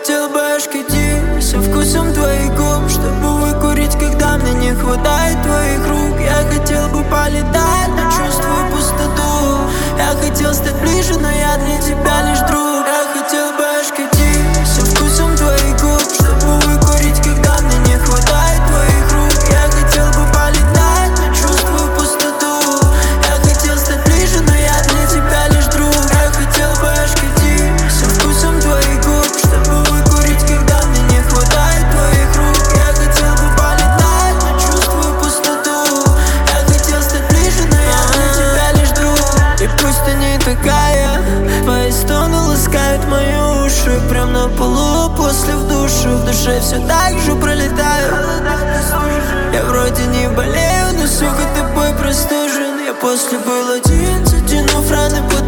хотел бы ошкодить со вкусом твоих губ, чтобы выкурить, когда мне не хватает твоих рук. Я хотел бы полетать, но чувствую пустоту. Я хотел стать ближе, но я для тебя лишь друг. Я хотел бы ошкодить со вкусом твоих губ, чтобы выкурить, когда мне не хватает твоих рук. Я хотел бы полетать, но чувствую пустоту. Я хотел стать ближе, но я для тебя лишь друг. Я хотел бы ошкодить со вкусом твоих губ, чтобы выкурить, когда мне не хватает твоих рук. Я хотел бы полетать, но чувствую пустоту. Я хотел стать ближе, но я для тебя лишь друг. И пусть ты не такая, твои стоны ласкают мои уши. Прям на полу после в душе, в душе все так же пролетаю. Я вроде не болею, но сука, тобой простужен. Я после был один, затянув раны под